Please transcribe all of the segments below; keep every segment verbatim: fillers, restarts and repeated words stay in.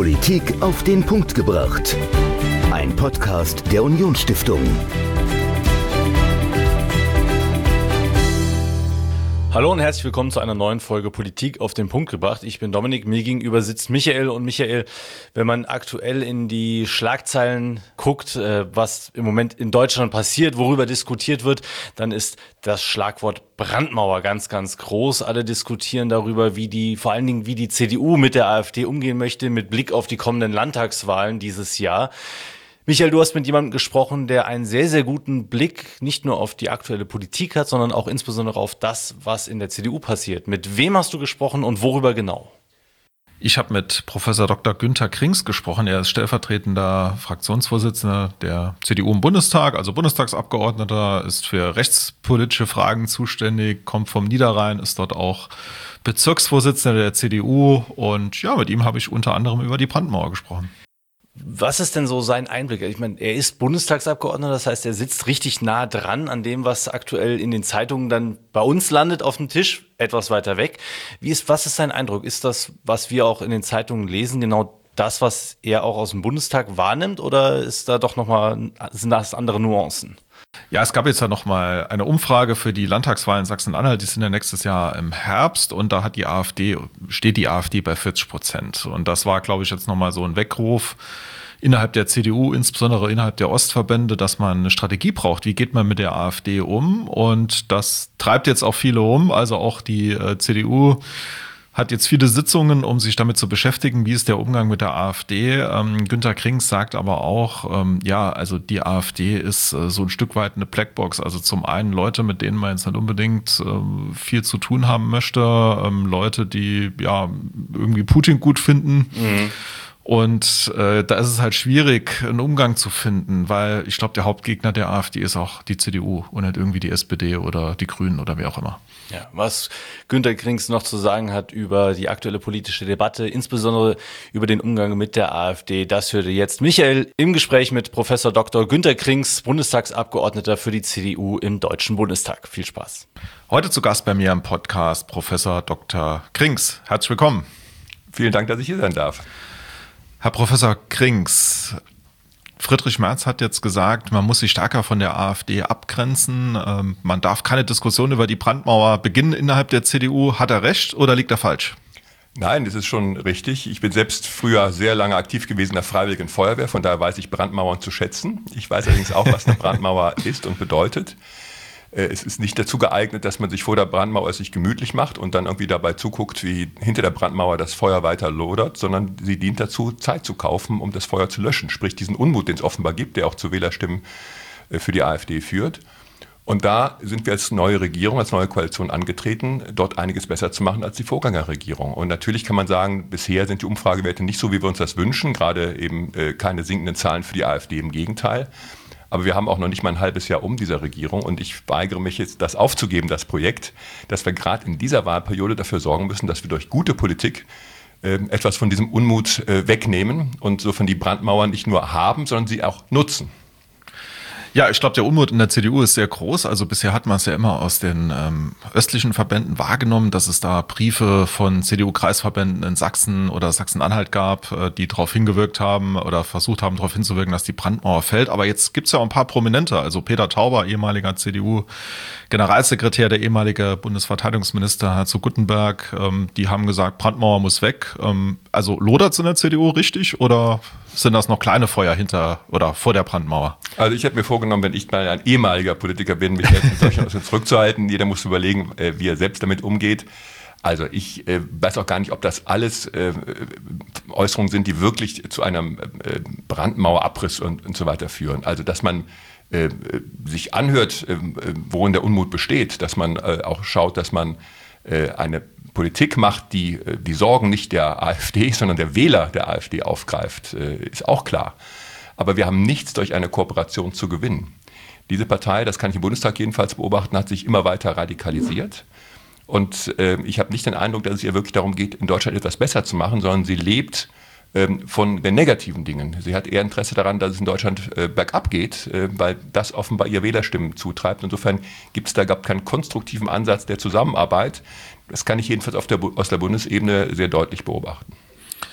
Politik auf den Punkt gebracht. Ein Podcast der Unionsstiftung. Hallo und herzlich willkommen zu einer neuen Folge Politik auf den Punkt gebracht. Ich bin Dominik, mir gegenüber sitzt Michael. Und Michael, wenn man aktuell in die Schlagzeilen guckt, was im Moment in Deutschland passiert, worüber diskutiert wird, dann ist das Schlagwort Brandmauer ganz, ganz groß. Alle diskutieren darüber, wie die, vor allen Dingen wie die C D U mit der AfD umgehen möchte, mit Blick auf die kommenden Landtagswahlen dieses Jahr. Michael, du hast mit jemandem gesprochen, der einen sehr, sehr guten Blick nicht nur auf die aktuelle Politik hat, sondern auch insbesondere auf das, was in der C D U passiert. Mit wem hast du gesprochen und worüber genau? Ich habe mit Professor Doktor Günter Krings gesprochen. Er ist stellvertretender Fraktionsvorsitzender der C D U im Bundestag, also Bundestagsabgeordneter, ist für rechtspolitische Fragen zuständig, kommt vom Niederrhein, ist dort auch Bezirksvorsitzender der C D U. Und ja, mit ihm habe ich unter anderem über die Brandmauer gesprochen. Was ist denn so sein Einblick? Ich meine, er ist Bundestagsabgeordneter, das heißt, er sitzt richtig nah dran an dem, was aktuell in den Zeitungen dann bei uns landet auf dem Tisch, etwas weiter weg. Wie ist, was ist sein Eindruck? Ist das, was wir auch in den Zeitungen lesen, genau das, was er auch aus dem Bundestag wahrnimmt, oder ist da doch nochmal, sind das andere Nuancen? Ja, es gab jetzt ja nochmal eine Umfrage für die Landtagswahlen in Sachsen-Anhalt, die sind ja nächstes Jahr im Herbst, und da hat die AfD, steht die AfD bei vierzig Prozent. Und das war, glaube ich, jetzt nochmal so ein Weckruf innerhalb der C D U, insbesondere innerhalb der Ostverbände, dass man eine Strategie braucht. Wie geht man mit der AfD um? Und das treibt jetzt auch viele um, also auch die äh, C D U hat jetzt viele Sitzungen, um sich damit zu beschäftigen, wie ist der Umgang mit der AfD. Ähm, Günter Krings sagt aber auch, ähm, ja, also die AfD ist äh, so ein Stück weit eine Blackbox. Also zum einen Leute, mit denen man jetzt nicht unbedingt äh, viel zu tun haben möchte, ähm, Leute, die ja irgendwie Putin gut finden. Mhm. Und äh, da ist es halt schwierig, einen Umgang zu finden, weil ich glaube, der Hauptgegner der AfD ist auch die C D U und nicht irgendwie die S P D oder die Grünen oder wer auch immer. Ja, was Günter Krings noch zu sagen hat über die aktuelle politische Debatte, insbesondere über den Umgang mit der AfD, das hörte jetzt Michael im Gespräch mit Professor Doktor Günter Krings, Bundestagsabgeordneter für die C D U im Deutschen Bundestag. Viel Spaß. Heute zu Gast bei mir im Podcast Professor Doktor Krings. Herzlich willkommen. Vielen Dank, dass ich hier sein darf. Herr Professor Krings, Friedrich Merz hat jetzt gesagt, man muss sich stärker von der AfD abgrenzen. Ähm, man darf keine Diskussion über die Brandmauer beginnen innerhalb der C D U. Hat er recht oder liegt er falsch? Nein, das ist schon richtig. Ich bin selbst früher sehr lange aktiv gewesen in der Freiwilligen Feuerwehr. Von daher weiß ich Brandmauern zu schätzen. Ich weiß allerdings auch, was eine Brandmauer ist und bedeutet. Es ist nicht dazu geeignet, dass man sich vor der Brandmauer sich gemütlich macht und dann irgendwie dabei zuguckt, wie hinter der Brandmauer das Feuer weiter lodert, sondern sie dient dazu, Zeit zu kaufen, um das Feuer zu löschen. Sprich, diesen Unmut, den es offenbar gibt, der auch zu Wählerstimmen für die AfD führt. Und da sind wir als neue Regierung, als neue Koalition angetreten, dort einiges besser zu machen als die Vorgängerregierung. Und natürlich kann man sagen, bisher sind die Umfragewerte nicht so, wie wir uns das wünschen, gerade eben keine sinkenden Zahlen für die AfD, im Gegenteil. Aber wir haben auch noch nicht mal ein halbes Jahr um dieser Regierung, und ich weigere mich jetzt, das aufzugeben, das Projekt, dass wir gerade in dieser Wahlperiode dafür sorgen müssen, dass wir durch gute Politik äh, etwas von diesem Unmut äh, wegnehmen und so von die Brandmauern nicht nur haben, sondern sie auch nutzen. Ja, ich glaube, der Unmut in der C D U ist sehr groß. Also bisher hat man es ja immer aus den ähm, östlichen Verbänden wahrgenommen, dass es da Briefe von C D U-Kreisverbänden in Sachsen oder Sachsen-Anhalt gab, äh, die darauf hingewirkt haben oder versucht haben, darauf hinzuwirken, dass die Brandmauer fällt. Aber jetzt gibt's ja auch ein paar Prominente. Also Peter Tauber, ehemaliger C D U-Generalsekretär, der ehemalige Bundesverteidigungsminister Herzog Guttenberg, ähm, die haben gesagt, Brandmauer muss weg. Ähm, also lodert's in der C D U richtig, oder sind das noch kleine Feuer hinter oder vor der Brandmauer? Also ich habe mir vorgenommen, wenn ich mal ein ehemaliger Politiker bin, mich jetzt in solchen zurückzuhalten. Jeder muss überlegen, äh, wie er selbst damit umgeht. Also ich äh, weiß auch gar nicht, ob das alles äh, Äußerungen sind, die wirklich zu einem äh, Brandmauerabriss und, und so weiter führen. Also dass man äh, sich anhört, äh, worin der Unmut besteht, dass man äh, auch schaut, dass man äh, eine Politik macht, die die Sorgen nicht der AfD, sondern der Wähler der AfD aufgreift, ist auch klar. Aber wir haben nichts durch eine Kooperation zu gewinnen. Diese Partei, das kann ich im Bundestag jedenfalls beobachten, hat sich immer weiter radikalisiert. Und äh, ich habe nicht den Eindruck, dass es ihr wirklich darum geht, in Deutschland etwas besser zu machen, sondern sie lebt ähm, von den negativen Dingen. Sie hat eher Interesse daran, dass es in Deutschland äh, bergab geht, äh, weil das offenbar ihr Wählerstimmen zutreibt. Insofern gibt es da gab keinen konstruktiven Ansatz der Zusammenarbeit. Das kann ich jedenfalls auf der, aus der Bundesebene sehr deutlich beobachten.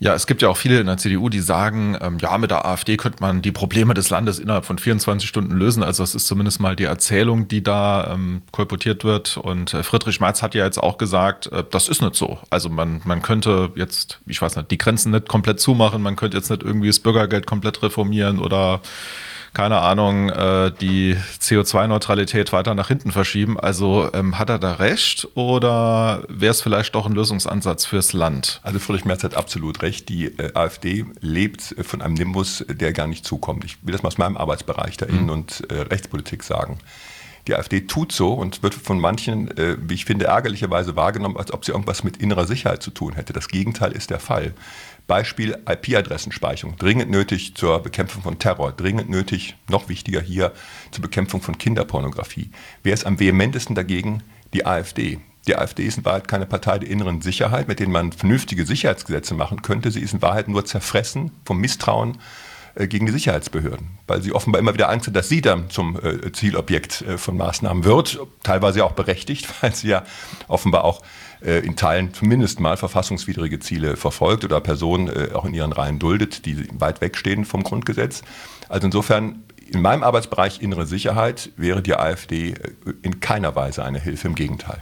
Ja, es gibt ja auch viele in der C D U, die sagen, ähm, ja, mit der AfD könnte man die Probleme des Landes innerhalb von vierundzwanzig Stunden lösen. Also das ist zumindest mal die Erzählung, die da ähm, kolportiert wird. Und äh, Friedrich Merz hat ja jetzt auch gesagt, äh, das ist nicht so. Also man, man könnte jetzt, ich weiß nicht, die Grenzen nicht komplett zumachen, man könnte jetzt nicht irgendwie das Bürgergeld komplett reformieren oder keine Ahnung, äh, die C O zwei Neutralität weiter nach hinten verschieben. Also ähm, hat er da recht oder wäre es vielleicht doch ein Lösungsansatz fürs Land? Also Friedrich Merz hat absolut recht. Die äh, AfD lebt von einem Nimbus, der gar nicht zukommt. Ich will das mal aus meinem Arbeitsbereich der Innen- und äh, Rechtspolitik sagen. Die AfD tut so und wird von manchen, äh, wie ich finde, ärgerlicherweise wahrgenommen, als ob sie irgendwas mit innerer Sicherheit zu tun hätte. Das Gegenteil ist der Fall. Beispiel I P-Adressenspeicherung, dringend nötig zur Bekämpfung von Terror, dringend nötig, noch wichtiger hier, zur Bekämpfung von Kinderpornografie. Wer ist am vehementesten dagegen? Die AfD. Die AfD ist in Wahrheit keine Partei der inneren Sicherheit, mit denen man vernünftige Sicherheitsgesetze machen könnte. Sie ist in Wahrheit nur zerfressen vom Misstrauen äh, gegen die Sicherheitsbehörden, weil sie offenbar immer wieder Angst hat, dass sie dann zum äh, Zielobjekt äh, von Maßnahmen wird, teilweise auch berechtigt, weil sie ja offenbar auch in Teilen zumindest mal verfassungswidrige Ziele verfolgt oder Personen äh, auch in ihren Reihen duldet, die weit wegstehen vom Grundgesetz. Also insofern, in meinem Arbeitsbereich innere Sicherheit wäre die AfD in keiner Weise eine Hilfe, im Gegenteil.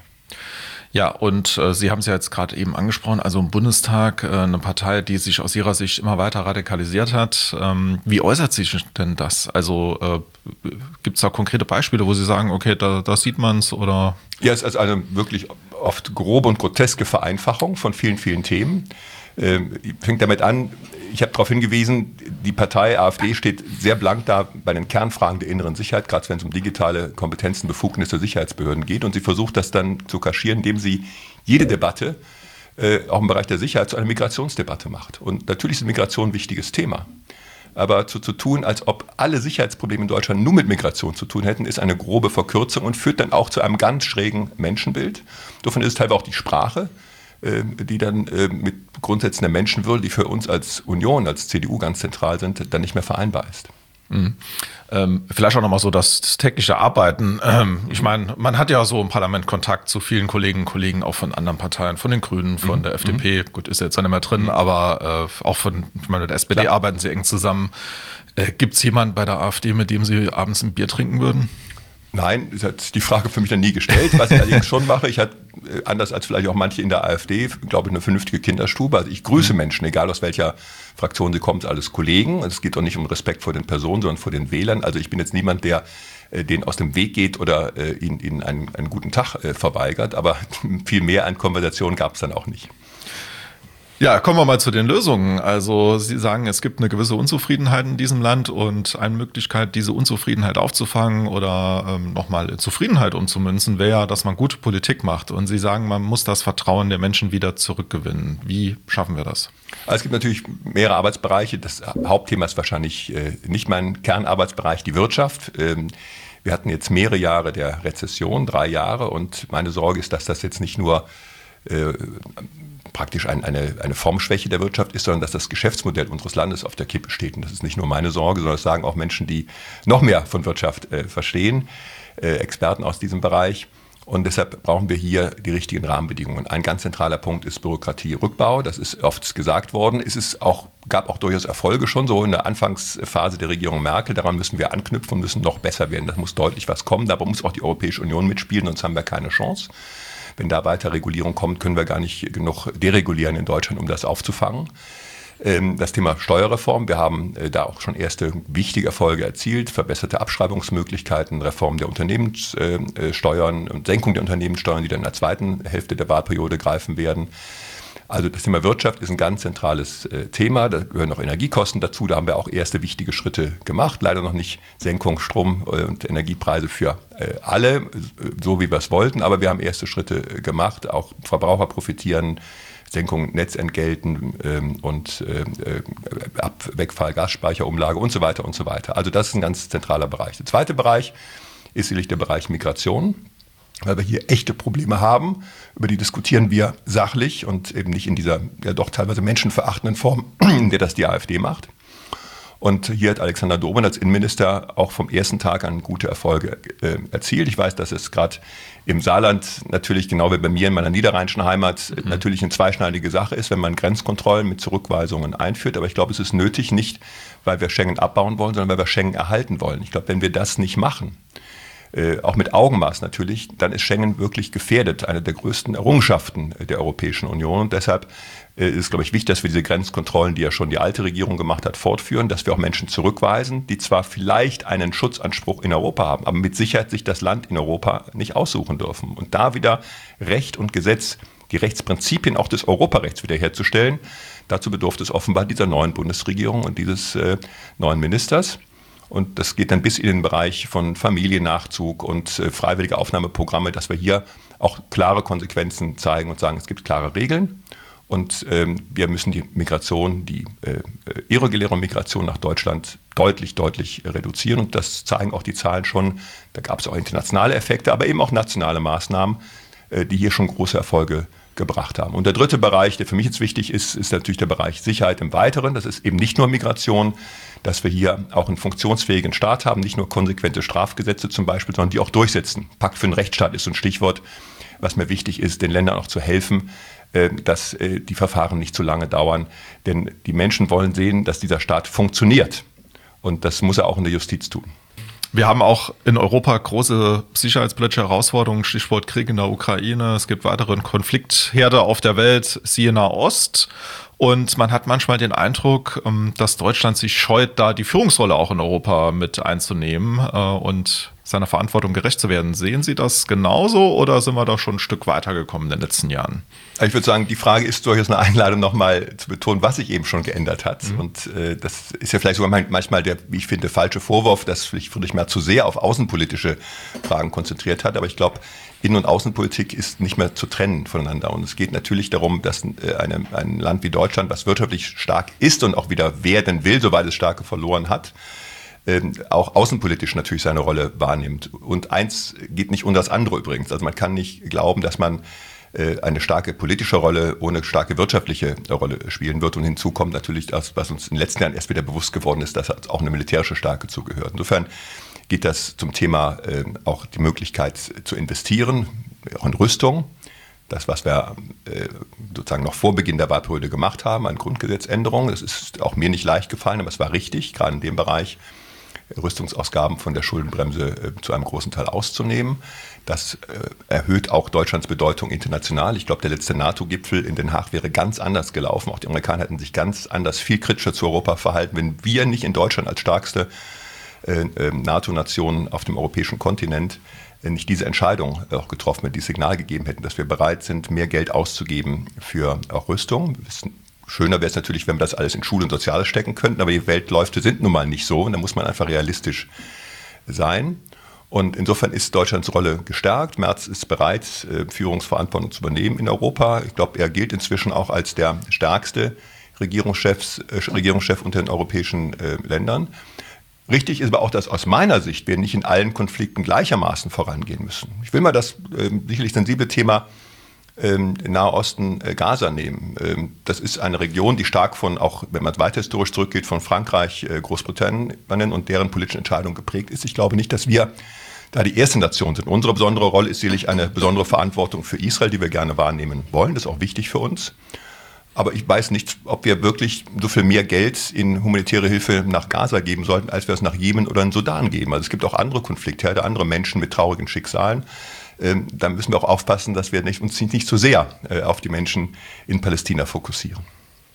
Ja, und äh, Sie haben es ja jetzt gerade eben angesprochen, also im Bundestag äh, eine Partei, die sich aus Ihrer Sicht immer weiter radikalisiert hat. Ähm, wie äußert sich denn das? Also äh, gibt es da konkrete Beispiele, wo Sie sagen, okay, da, da sieht man es oder? Ja, es ist eine wirklich oft grobe und groteske Vereinfachung von vielen, vielen Themen. Ähm, fängt damit an, ich habe darauf hingewiesen, die Partei AfD steht sehr blank da bei den Kernfragen der inneren Sicherheit, gerade wenn es um digitale Kompetenzen, Befugnisse der Sicherheitsbehörden geht. Und sie versucht das dann zu kaschieren, indem sie jede Debatte, äh, auch im Bereich der Sicherheit, zu einer Migrationsdebatte macht. Und natürlich ist Migration ein wichtiges Thema. Aber zu, zu tun, als ob alle Sicherheitsprobleme in Deutschland nur mit Migration zu tun hätten, ist eine grobe Verkürzung und führt dann auch zu einem ganz schrägen Menschenbild. Davon ist es teilweise auch die Sprache, die dann mit Grundsätzen der Menschenwürde, die für uns als Union, als C D U ganz zentral sind, dann nicht mehr vereinbar ist. Mhm. Ähm, vielleicht auch nochmal so das tägliche Arbeiten. Ähm, ich meine, man hat ja so im Parlament Kontakt zu vielen Kolleginnen und Kollegen, auch von anderen Parteien, von den Grünen, von mhm. der F D P. Mhm. Gut, ist ja jetzt nicht mehr drin, aber äh, auch von, ich meine, der S P D Klar. Arbeiten Sie eng zusammen. Äh, Gibt es jemanden bei der AfD, mit dem Sie abends ein Bier trinken würden? Nein, das hat die Frage für mich dann nie gestellt. Was ich allerdings schon mache, ich hatte, anders als vielleicht auch manche in der AfD, glaube ich, eine vernünftige Kinderstube. Also ich grüße Menschen, egal aus welcher Fraktion sie kommen, alles Kollegen. Also es geht auch nicht um Respekt vor den Personen, sondern vor den Wählern. Also ich bin jetzt niemand, der äh, denen aus dem Weg geht oder äh, ihnen, ihnen einen, einen guten Tag äh, verweigert. Aber viel mehr an Konversationen gab es dann auch nicht. Ja, kommen wir mal zu den Lösungen. Also Sie sagen, es gibt eine gewisse Unzufriedenheit in diesem Land und eine Möglichkeit, diese Unzufriedenheit aufzufangen oder ähm, nochmal in Zufriedenheit umzumünzen, wäre ja, dass man gute Politik macht. Und Sie sagen, man muss das Vertrauen der Menschen wieder zurückgewinnen. Wie schaffen wir das? Also es gibt natürlich mehrere Arbeitsbereiche. Das Hauptthema ist wahrscheinlich äh, nicht mein Kernarbeitsbereich, die Wirtschaft. Ähm, wir hatten jetzt mehrere Jahre der Rezession, drei Jahre. Und meine Sorge ist, dass das jetzt nicht nur äh, praktisch ein, eine, eine Formschwäche der Wirtschaft ist, sondern dass das Geschäftsmodell unseres Landes auf der Kippe steht. Und das ist nicht nur meine Sorge, sondern das sagen auch Menschen, die noch mehr von Wirtschaft äh, verstehen, äh, Experten aus diesem Bereich. Und deshalb brauchen wir hier die richtigen Rahmenbedingungen. Ein ganz zentraler Punkt ist Bürokratierückbau. Das ist oft gesagt worden. Es ist auch, gab auch durchaus Erfolge schon so in der Anfangsphase der Regierung Merkel. Daran müssen wir anknüpfen und müssen noch besser werden. Da muss deutlich was kommen. Dabei muss auch die Europäische Union mitspielen, sonst haben wir keine Chance. Wenn da weiter Regulierung kommt, können wir gar nicht genug deregulieren in Deutschland, um das aufzufangen. Das Thema Steuerreform, wir haben da auch schon erste wichtige Erfolge erzielt, verbesserte Abschreibungsmöglichkeiten, Reform der Unternehmenssteuern und Senkung der Unternehmenssteuern, die dann in der zweiten Hälfte der Wahlperiode greifen werden. Also das Thema Wirtschaft ist ein ganz zentrales äh, Thema, da gehören auch Energiekosten dazu, da haben wir auch erste wichtige Schritte gemacht, leider noch nicht Senkung Strom- und Energiepreise für äh, alle, so wie wir es wollten, aber wir haben erste Schritte äh, gemacht, auch Verbraucher profitieren, Senkung Netzentgelten ähm, und äh, Ab- Wegfall Gasspeicherumlage und so weiter und so weiter. Also das ist ein ganz zentraler Bereich. Der zweite Bereich ist sicherlich der Bereich Migration, weil wir hier echte Probleme haben, über die diskutieren wir sachlich und eben nicht in dieser ja doch teilweise menschenverachtenden Form, in der das die AfD macht. Und hier hat Alexander Dobrindt als Innenminister auch vom ersten Tag an gute Erfolge äh, erzielt. Ich weiß, dass es gerade im Saarland natürlich, genau wie bei mir in meiner niederrheinischen Heimat, mhm. natürlich eine zweischneidige Sache ist, wenn man Grenzkontrollen mit Zurückweisungen einführt. Aber ich glaube, es ist nötig, nicht weil wir Schengen abbauen wollen, sondern weil wir Schengen erhalten wollen. Ich glaube, wenn wir das nicht machen, Äh, auch mit Augenmaß natürlich, dann ist Schengen wirklich gefährdet, eine der größten Errungenschaften der Europäischen Union. Und deshalb äh, ist es, glaube ich, wichtig, dass wir diese Grenzkontrollen, die ja schon die alte Regierung gemacht hat, fortführen, dass wir auch Menschen zurückweisen, die zwar vielleicht einen Schutzanspruch in Europa haben, aber mit Sicherheit sich das Land in Europa nicht aussuchen dürfen. Und da wieder Recht und Gesetz, die Rechtsprinzipien auch des Europarechts wiederherzustellen, dazu bedurfte es offenbar dieser neuen Bundesregierung und dieses äh, neuen Ministers. Und das geht dann bis in den Bereich von Familiennachzug und äh, freiwillige Aufnahmeprogramme, dass wir hier auch klare Konsequenzen zeigen und sagen, es gibt klare Regeln. Und ähm, wir müssen die Migration, die äh, irreguläre Migration nach Deutschland deutlich, deutlich reduzieren. Und das zeigen auch die Zahlen schon. Da gab es auch internationale Effekte, aber eben auch nationale Maßnahmen, äh, die hier schon große Erfolge gebracht haben. Und der dritte Bereich, der für mich jetzt wichtig ist, ist natürlich der Bereich Sicherheit im Weiteren. Das ist eben nicht nur Migration, dass wir hier auch einen funktionsfähigen Staat haben, nicht nur konsequente Strafgesetze zum Beispiel, sondern die auch durchsetzen. Pakt für den Rechtsstaat ist so ein Stichwort, was mir wichtig ist, den Ländern auch zu helfen, dass die Verfahren nicht zu lange dauern. Denn die Menschen wollen sehen, dass dieser Staat funktioniert. Und das muss er auch in der Justiz tun. Wir haben auch in Europa große sicherheitspolitische Herausforderungen, Stichwort Krieg in der Ukraine. Es gibt weitere Konfliktherde auf der Welt, siehe Nahost. Und man hat manchmal den Eindruck, dass Deutschland sich scheut, da die Führungsrolle auch in Europa mit einzunehmen und seiner Verantwortung gerecht zu werden. Sehen Sie das genauso oder sind wir da schon ein Stück weitergekommen in den letzten Jahren? Ich würde sagen, die Frage ist durchaus eine Einladung, nochmal zu betonen, was sich eben schon geändert hat. Mhm. Und äh, das ist ja vielleicht sogar manchmal der, wie ich finde, falsche Vorwurf, dass sich vielleicht mal zu sehr auf außenpolitische Fragen konzentriert hat. Aber ich glaube, Innen- und Außenpolitik ist nicht mehr zu trennen voneinander. Und es geht natürlich darum, dass eine, ein Land wie Deutschland, was wirtschaftlich stark ist und auch wieder werden will, soweit es Starke verloren hat, ähm, auch außenpolitisch natürlich seine Rolle wahrnimmt. Und eins geht nicht unter das andere übrigens. Also man kann nicht glauben, dass man äh, eine starke politische Rolle ohne starke wirtschaftliche Rolle spielen wird. Und hinzu kommt natürlich das, was uns in den letzten Jahren erst wieder bewusst geworden ist, dass auch eine militärische Stärke zugehört. Insofern geht das zum Thema äh, auch die Möglichkeit zu investieren, auch in Rüstung. Das, was wir äh, sozusagen noch vor Beginn der Wahlperiode gemacht haben, an Grundgesetzänderungen. Das ist auch mir nicht leicht gefallen, aber es war richtig, gerade in dem Bereich Rüstungsausgaben von der Schuldenbremse äh, zu einem großen Teil auszunehmen. Das äh, erhöht auch Deutschlands Bedeutung international. Ich glaube, der letzte NATO-Gipfel in Den Haag wäre ganz anders gelaufen. Auch die Amerikaner hätten sich ganz anders, viel kritischer zu Europa verhalten, wenn wir nicht in Deutschland als stärkste äh, äh, NATO-Nation auf dem europäischen Kontinent nicht diese Entscheidung auch getroffen hätten, die Signal gegeben hätten, dass wir bereit sind, mehr Geld auszugeben für auch Rüstung. Schöner wäre es natürlich, wenn wir das alles in Schule und Soziales stecken könnten, aber die Weltläufe sind nun mal nicht so und da muss man einfach realistisch sein. Und insofern ist Deutschlands Rolle gestärkt. Merz ist bereit, Führungsverantwortung zu übernehmen in Europa. Ich glaube, er gilt inzwischen auch als der stärkste Regierungschef, Regierungschef unter den europäischen Ländern. Richtig ist aber auch, dass aus meiner Sicht wir nicht in allen Konflikten gleichermaßen vorangehen müssen. Ich will mal das äh, sicherlich sensible Thema ähm, Nahe Osten, äh, Gaza nehmen. Ähm, das ist eine Region, die stark von, auch wenn man weiter historisch zurückgeht, von Frankreich, äh, Großbritannien und deren politischen Entscheidungen geprägt ist. Ich glaube nicht, dass wir da die erste Nation sind. Unsere besondere Rolle ist sicherlich eine besondere Verantwortung für Israel, die wir gerne wahrnehmen wollen. Das ist auch wichtig für uns. Aber ich weiß nicht, ob wir wirklich so viel mehr Geld in humanitäre Hilfe nach Gaza geben sollten, als wir es nach Jemen oder in Sudan geben. Also es gibt auch andere Konfliktherde, andere Menschen mit traurigen Schicksalen. Ähm, da müssen wir auch aufpassen, dass wir nicht, uns nicht zu sehr äh, auf die Menschen in Palästina fokussieren.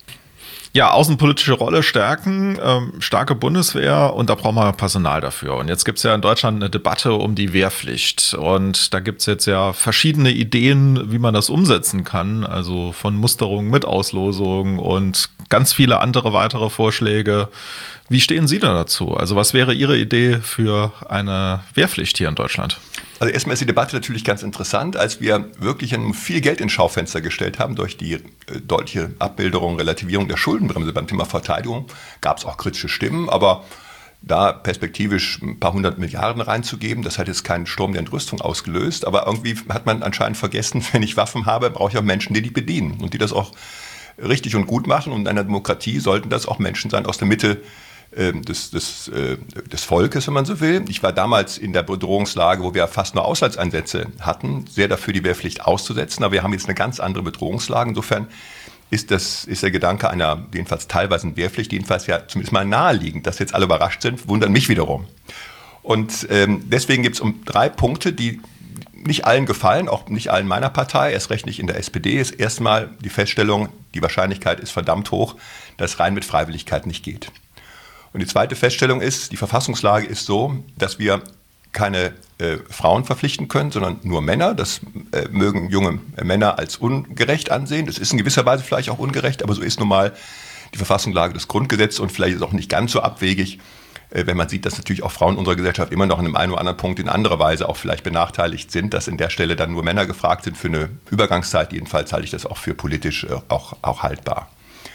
Ja, außenpolitische Rolle stärken, ähm, starke Bundeswehr und da brauchen wir Personal dafür. Und jetzt gibt's ja in Deutschland eine Debatte um die Wehrpflicht und da gibt's jetzt ja verschiedene Ideen, wie man das umsetzen kann, also von Musterung mit Auslosung und ganz viele andere weitere Vorschläge. Wie stehen Sie da dazu? Also was wäre Ihre Idee für eine Wehrpflicht hier in Deutschland? Also erstmal ist die Debatte natürlich ganz interessant, als wir wirklich viel Geld ins Schaufenster gestellt haben durch die deutliche Abbildung, Relativierung der Schuldenbremse beim Thema Verteidigung, gab es auch kritische Stimmen, aber da perspektivisch ein paar hundert Milliarden reinzugeben, das hat jetzt keinen Sturm der Entrüstung ausgelöst, aber irgendwie hat man anscheinend vergessen, wenn ich Waffen habe, brauche ich auch Menschen, die die bedienen und die das auch richtig und gut machen und in einer Demokratie sollten das auch Menschen sein aus der Mitte Des, des, des Volkes, wenn man so will. Ich war damals in der Bedrohungslage, wo wir fast nur Auslandseinsätze hatten, sehr dafür, die Wehrpflicht auszusetzen, aber wir haben jetzt eine ganz andere Bedrohungslage. Insofern ist, das, ist der Gedanke einer jedenfalls teilweise Wehrpflicht jedenfalls ja zumindest mal naheliegend. Dass jetzt alle überrascht sind, wundert mich wiederum. Und ähm, deswegen gibt es um drei Punkte, die nicht allen gefallen, auch nicht allen meiner Partei, erst recht nicht in der S P D, ist erstmal die Feststellung, die Wahrscheinlichkeit ist verdammt hoch, dass rein mit Freiwilligkeit nicht geht. Und die zweite Feststellung ist, die Verfassungslage ist so, dass wir keine äh, Frauen verpflichten können, sondern nur Männer. Das äh, mögen junge Männer als ungerecht ansehen. Das ist in gewisser Weise vielleicht auch ungerecht, aber so ist nun mal die Verfassungslage des Grundgesetzes und vielleicht ist es auch nicht ganz so abwegig, äh, wenn man sieht, dass natürlich auch Frauen unserer Gesellschaft immer noch in einem einen oder anderen Punkt in anderer Weise auch vielleicht benachteiligt sind, dass in der Stelle dann nur Männer gefragt sind für eine Übergangszeit. Jedenfalls halte ich das auch für politisch äh, auch, auch haltbar.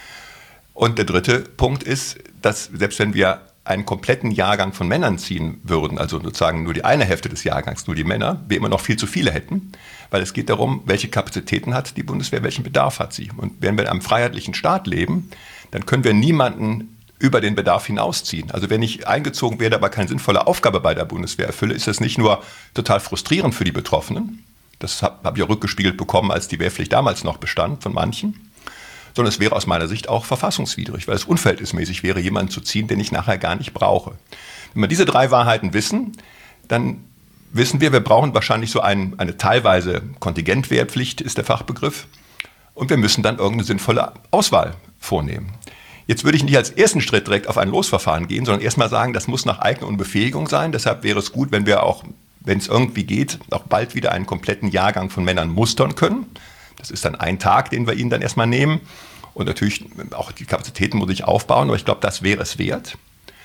Und der dritte Punkt ist, dass selbst wenn wir einen kompletten Jahrgang von Männern ziehen würden, also sozusagen nur die eine Hälfte des Jahrgangs, nur die Männer, wir immer noch viel zu viele hätten, weil es geht darum, welche Kapazitäten hat die Bundeswehr, welchen Bedarf hat sie. Und wenn wir in einem freiheitlichen Staat leben, dann können wir niemanden über den Bedarf hinausziehen. Also wenn ich eingezogen werde, aber keine sinnvolle Aufgabe bei der Bundeswehr erfülle, ist das nicht nur total frustrierend für die Betroffenen, das habe hab ich ja rückgespiegelt bekommen, als die Wehrpflicht damals noch bestand von manchen, sondern es wäre aus meiner Sicht auch verfassungswidrig, weil es unverhältnismäßig wäre, jemanden zu ziehen, den ich nachher gar nicht brauche. Wenn wir diese drei Wahrheiten wissen, dann wissen wir, wir brauchen wahrscheinlich so ein, eine teilweise Kontingentwehrpflicht, ist der Fachbegriff, und wir müssen dann irgendeine sinnvolle Auswahl vornehmen. Jetzt würde ich nicht als ersten Schritt direkt auf ein Losverfahren gehen, sondern erstmal sagen, das muss nach Eignung und Befähigung sein. Deshalb wäre es gut, wenn wir auch, wenn es irgendwie geht, auch bald wieder einen kompletten Jahrgang von Männern mustern können. Das ist dann ein Tag, den wir ihnen dann erstmal nehmen. Und natürlich auch die Kapazitäten muss ich aufbauen, aber ich glaube, das wäre es wert.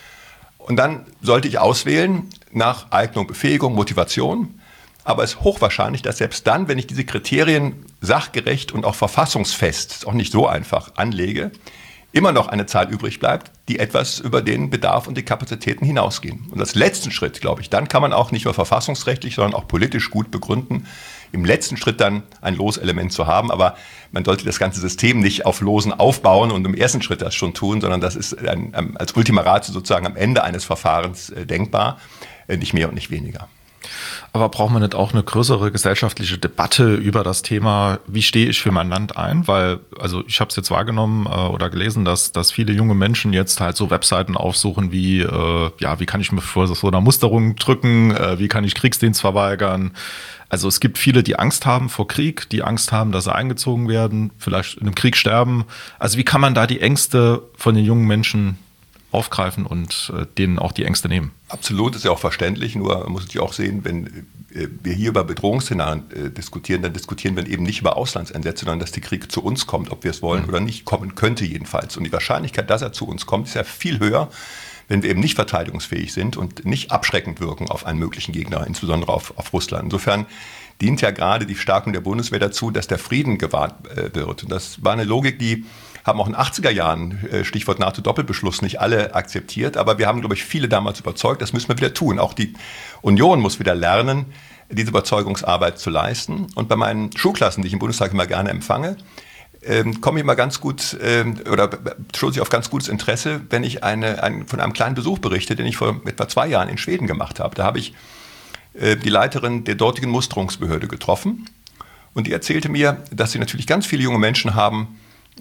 Und dann sollte ich auswählen nach Eignung, Befähigung, Motivation. Aber es ist hochwahrscheinlich, dass selbst dann, wenn ich diese Kriterien sachgerecht und auch verfassungsfest, ist auch nicht so einfach, anlege, immer noch eine Zahl übrig bleibt, die etwas über den Bedarf und die Kapazitäten hinausgehen. Und als letzten Schritt, glaube ich, dann kann man auch nicht nur verfassungsrechtlich, sondern auch politisch gut begründen, im letzten Schritt dann ein Loselement zu haben. Aber man sollte das ganze System nicht auf Losen aufbauen und im ersten Schritt das schon tun, sondern das ist ein, ein, als Ultima Ratio sozusagen am Ende eines Verfahrens äh, denkbar, äh, nicht mehr und nicht weniger. Aber braucht man nicht auch eine größere gesellschaftliche Debatte über das Thema, wie stehe ich für mein Land ein? Weil, also ich habe es jetzt wahrgenommen äh, oder gelesen, dass dass viele junge Menschen jetzt halt so Webseiten aufsuchen wie, äh, ja, wie kann ich mir vor so einer Musterung drücken, äh, wie kann ich Kriegsdienst verweigern? Also es gibt viele, die Angst haben vor Krieg, die Angst haben, dass sie eingezogen werden, vielleicht in einem Krieg sterben. Also wie kann man da die Ängste von den jungen Menschen aufgreifen und äh, denen auch die Ängste nehmen? Absolut, ist ja auch verständlich, nur man muss natürlich auch sehen, wenn äh, wir hier über Bedrohungsszenarien äh, diskutieren, dann diskutieren wir eben nicht über Auslandseinsätze, sondern dass der Krieg zu uns kommt, ob wir es wollen mhm. oder nicht, kommen könnte jedenfalls. Und die Wahrscheinlichkeit, dass er zu uns kommt, ist ja viel höher, wenn wir eben nicht verteidigungsfähig sind und nicht abschreckend wirken auf einen möglichen Gegner, insbesondere auf, auf Russland. Insofern dient ja gerade die Stärkung der Bundeswehr dazu, dass der Frieden gewahrt äh, wird. Und das war eine Logik, die haben auch in den achtziger Jahren, Stichwort NATO-Doppelbeschluss, nicht alle akzeptiert. Aber wir haben, glaube ich, viele damals überzeugt, das müssen wir wieder tun. Auch die Union muss wieder lernen, diese Überzeugungsarbeit zu leisten. Und bei meinen Schulklassen, die ich im Bundestag immer gerne empfange, ähm, komme ich immer ganz gut ähm, oder stoße ich auf ganz gutes Interesse, wenn ich eine, ein, von einem kleinen Besuch berichte, den ich vor etwa zwei Jahren in Schweden gemacht habe. Da habe ich äh, die Leiterin der dortigen Musterungsbehörde getroffen und die erzählte mir, dass sie natürlich ganz viele junge Menschen haben,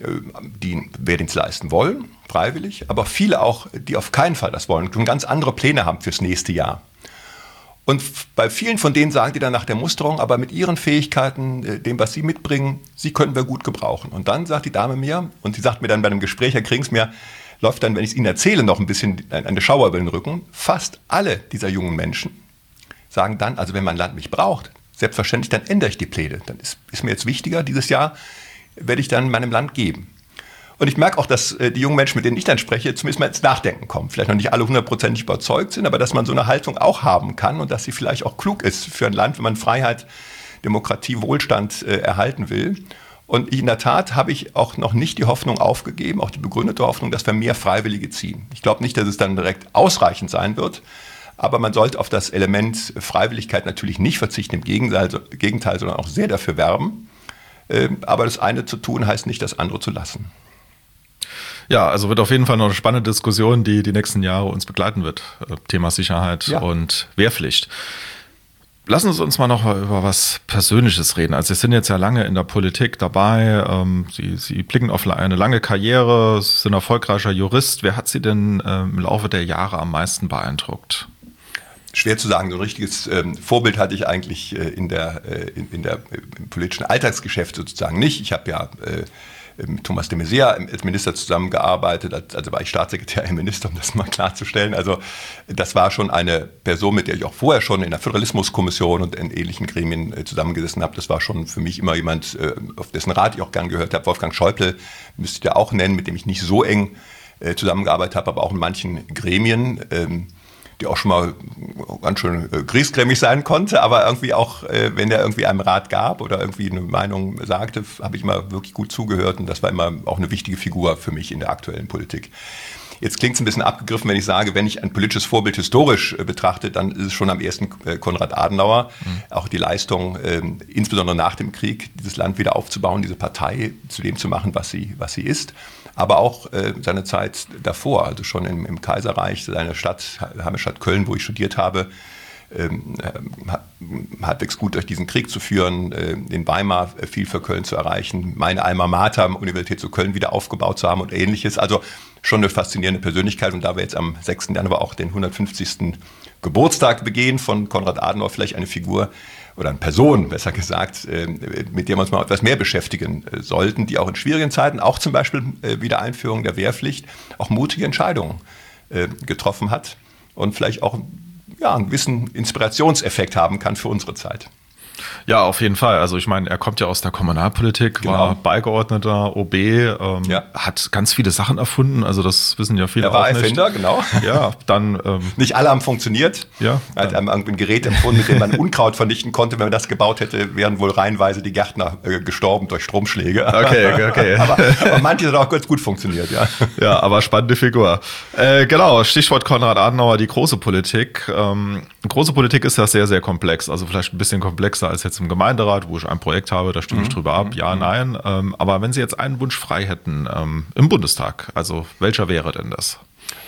die Wehrdienst leisten wollen, freiwillig, aber viele auch, die auf keinen Fall das wollen und ganz andere Pläne haben fürs nächste Jahr. Und bei vielen von denen sagen die dann nach der Musterung, aber mit ihren Fähigkeiten, dem, was sie mitbringen, sie können wir gut gebrauchen. Und dann sagt die Dame mir, und sie sagt mir dann bei einem Gespräch, Herr Krings, mir läuft dann, wenn ich es Ihnen erzähle, noch ein bisschen eine Schauer über den Rücken, fast alle dieser jungen Menschen sagen dann, also wenn mein Land mich braucht, selbstverständlich, dann ändere ich die Pläne. Dann ist, ist mir jetzt wichtiger, dieses Jahr werde ich dann meinem Land geben. Und ich merke auch, dass äh, die jungen Menschen, mit denen ich dann spreche, zumindest mal ins Nachdenken kommen. Vielleicht noch nicht alle hundertprozentig überzeugt sind, aber dass man so eine Haltung auch haben kann und dass sie vielleicht auch klug ist für ein Land, wenn man Freiheit, Demokratie, Wohlstand äh, erhalten will. Und in der Tat habe ich auch noch nicht die Hoffnung aufgegeben, auch die begründete Hoffnung, dass wir mehr Freiwillige ziehen. Ich glaube nicht, dass es dann direkt ausreichend sein wird, aber man sollte auf das Element Freiwilligkeit natürlich nicht verzichten, im Gegenteil, im Gegenteil, sondern auch sehr dafür werben. Aber das eine zu tun, heißt nicht, das andere zu lassen. Ja, also wird auf jeden Fall noch eine spannende Diskussion, die die nächsten Jahre uns begleiten wird. Thema Sicherheit ja. und Wehrpflicht. Lassen Sie uns mal noch über was Persönliches reden. Also Sie sind jetzt ja lange in der Politik dabei. Sie, Sie blicken auf eine lange Karriere, sind erfolgreicher Jurist. Wer hat Sie denn im Laufe der Jahre am meisten beeindruckt? Schwer zu sagen. So ein richtiges ähm, Vorbild hatte ich eigentlich äh, in der, äh, in, in der äh, im politischen Alltagsgeschäft sozusagen nicht. Ich habe ja äh, mit Thomas de Maizière als Minister zusammengearbeitet, also war ich Staatssekretär im Minister, um das mal klarzustellen. Also das war schon eine Person, mit der ich auch vorher schon in der Föderalismuskommission und in ähnlichen Gremien äh, zusammengesessen habe. Das war schon für mich immer jemand, äh, auf dessen Rat ich auch gern gehört habe. Wolfgang Schäuble müsste ich ja auch nennen, mit dem ich nicht so eng äh, zusammengearbeitet habe, aber auch in manchen Gremien. Ähm, die auch schon mal ganz schön äh, griesgrämig sein konnte, aber irgendwie auch, äh, wenn der irgendwie einem Rat gab oder irgendwie eine Meinung sagte, habe ich immer wirklich gut zugehört und das war immer auch eine wichtige Figur für mich in der aktuellen Politik. Jetzt klingt es ein bisschen abgegriffen, wenn ich sage, wenn ich ein politisches Vorbild historisch äh, betrachte, dann ist es schon am ersten äh, Konrad Adenauer. Mhm. Auch die Leistung, äh, insbesondere nach dem Krieg, dieses Land wieder aufzubauen, diese Partei zu dem zu machen, was sie, was sie ist. Aber auch äh, seine Zeit davor, also schon im, im Kaiserreich, seine Stadt, Heimatstadt Köln, wo ich studiert habe, ähm, halbwegs gut durch diesen Krieg zu führen, äh, in Weimar viel für Köln zu erreichen, meine Alma Mater, Universität zu Köln, wieder aufgebaut zu haben und Ähnliches. Also schon eine faszinierende Persönlichkeit. Und da wir jetzt am sechsten Januar auch den hundertfünfzigsten Geburtstag begehen von Konrad Adenauer, vielleicht eine Figur oder eine Person, besser gesagt, mit der wir uns mal etwas mehr beschäftigen sollten, die auch in schwierigen Zeiten, auch zum Beispiel Wiedereinführung der Wehrpflicht, auch mutige Entscheidungen getroffen hat und vielleicht auch ja, einen gewissen Inspirationseffekt haben kann für unsere Zeit. Ja, auf jeden Fall. Also ich meine, er kommt ja aus der Kommunalpolitik, genau. war Beigeordneter, O B, ähm, ja. hat ganz viele Sachen erfunden. Also das wissen ja viele auch nicht. Er war Erfinder, genau. Ja, dann ähm, nicht alle haben funktioniert. Ja, er hat einem ein Gerät empfunden, mit dem man Unkraut vernichten konnte. Wenn man das gebaut hätte, wären wohl reihenweise die Gärtner äh, gestorben durch Stromschläge. Okay, okay. aber, aber manche hat auch ganz gut funktioniert, ja. Ja, aber spannende Figur. Äh, genau, Stichwort Konrad Adenauer, die große Politik. Ähm, große Politik ist ja sehr, sehr komplex. Also vielleicht ein bisschen komplexer als jetzt im Gemeinderat, wo ich ein Projekt habe, da stimme ich mhm. drüber ab, ja, mhm. nein. Ähm, aber wenn Sie jetzt einen Wunsch frei hätten ähm, im Bundestag, also welcher wäre denn das?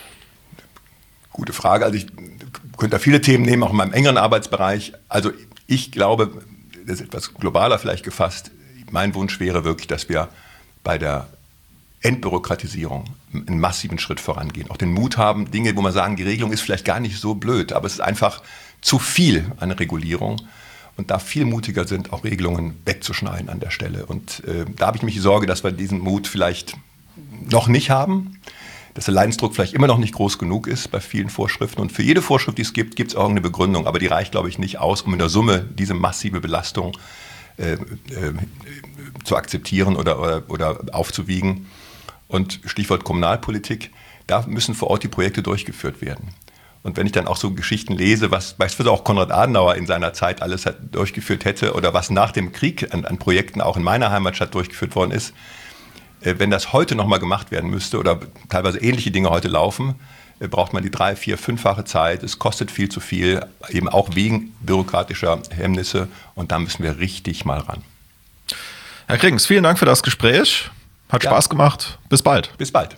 Gute Frage. Also ich könnte da viele Themen nehmen, auch in meinem engeren Arbeitsbereich. Also ich glaube, das ist etwas globaler vielleicht gefasst, mein Wunsch wäre wirklich, dass wir bei der Entbürokratisierung einen massiven Schritt vorangehen. Auch den Mut haben, Dinge, wo man sagen, die Regelung ist vielleicht gar nicht so blöd, aber es ist einfach zu viel an Regulierung. Und da viel mutiger sind, auch Regelungen wegzuschneiden an der Stelle. Und äh, da habe ich mich die Sorge, dass wir diesen Mut vielleicht noch nicht haben, dass der Leidensdruck vielleicht immer noch nicht groß genug ist bei vielen Vorschriften. Und für jede Vorschrift, die es gibt, gibt es auch eine Begründung. Aber die reicht, glaube ich, nicht aus, um in der Summe diese massive Belastung äh, äh, zu akzeptieren oder, oder, oder aufzuwiegen. Und Stichwort Kommunalpolitik, da müssen vor Ort die Projekte durchgeführt werden. Und wenn ich dann auch so Geschichten lese, was beispielsweise auch Konrad Adenauer in seiner Zeit alles hat, durchgeführt hätte oder was nach dem Krieg an, an Projekten auch in meiner Heimatstadt durchgeführt worden ist, äh, wenn das heute nochmal gemacht werden müsste oder teilweise ähnliche Dinge heute laufen, äh, braucht man die drei-, vier-, fünffache Zeit. Es kostet viel zu viel, eben auch wegen bürokratischer Hemmnisse. Und da müssen wir richtig mal ran. Herr Krings, vielen Dank für das Gespräch. Hat ja. Spaß gemacht. Bis bald. Bis bald.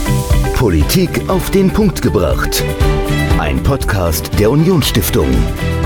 Politik auf den Punkt gebracht. Ein Podcast der Unionsstiftung.